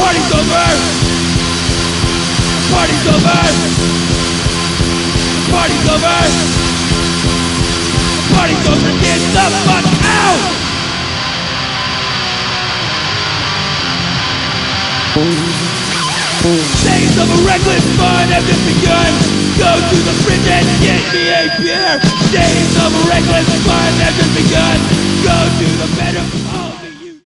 Party's over! Party's over! Party's over! Party's over! Get the fuck out! Days of a reckless fun have just begun. Go to the fridge and get me a beer. Days of a reckless fun have just begun. Go to the better.